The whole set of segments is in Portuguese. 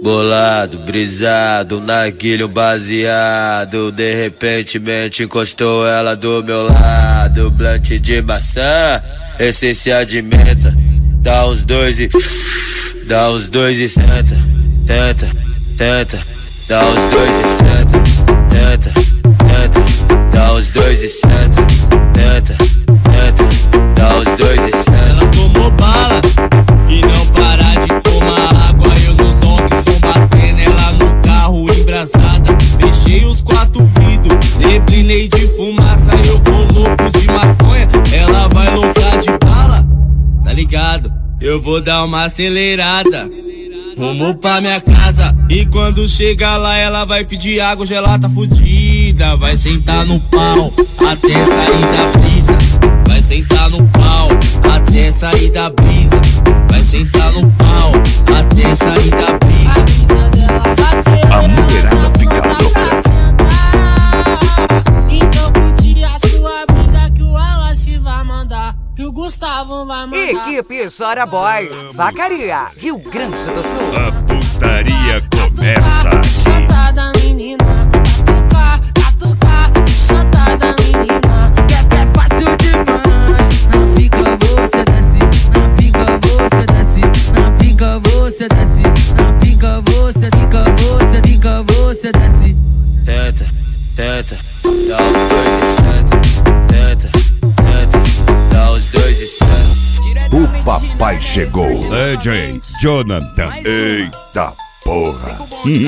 bolado, brisado, narguilho baseado. De repentemente encostou ela do meu lado. Blunt de maçã, essência de menta. Dá uns dois e senta, tenta, tenta. Dá uns dois e senta, tenta, tenta. Dá uns dois e senta, tenta, tenta. Dá uns dois e senta. Ela tomou bala e não para de tomar água. Eu no donk, som batendo, ela no carro embrasada. Fechei os 4 vidros, neblinei de fumaça. Eu vou louco de maconha, ela vai louca de bala. Tá ligado? Eu vou dar uma acelerada rumo pra minha casa. E quando chegar lá ela vai pedir água gelada fudida. Vai sentar no pau até sair da brisa. Vai sentar no pau até sair da brisa. Vai sentar no pau até sair da brisa. A mulherada fica louca. Então curte a sua brisa que o Wallace vai mandar, que o Gustavo vai mandar. Equipe Chora Boy, Vacaria, Rio Grande do Sul. A putaria começa. Chotada menina, catucar, chotada menina. É fácil demais. Na pica você desce, na pica você desce, na pica você desce, na pica você, pica você, pica você desce. Tenta, tenta, dá os dois e senta, tenta, tenta. Dá os dois e senta. O papai chegou. DJ Jonathan. Eita porra.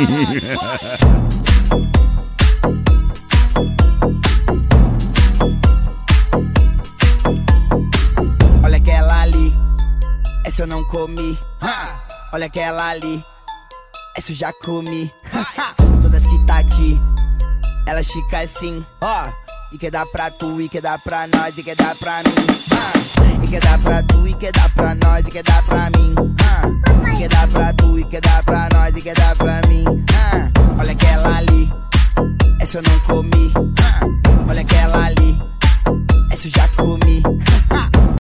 Olha aquela ali, essa eu não comi. Olha aquela ali, essa eu já comi. Todas que tá aqui, elas ficam assim, ó. E quer dar pra tu, e quer dar pra nós, e quer dar pra mim. E quer dar pra tu, e quer dar pra nós, e quer dar pra mim. E quer dar pra tu, e quer dar pra nós, e quer dar pra mim. Olha aquela ali, essa eu não comi. Olha aquela ali, essa eu já comi.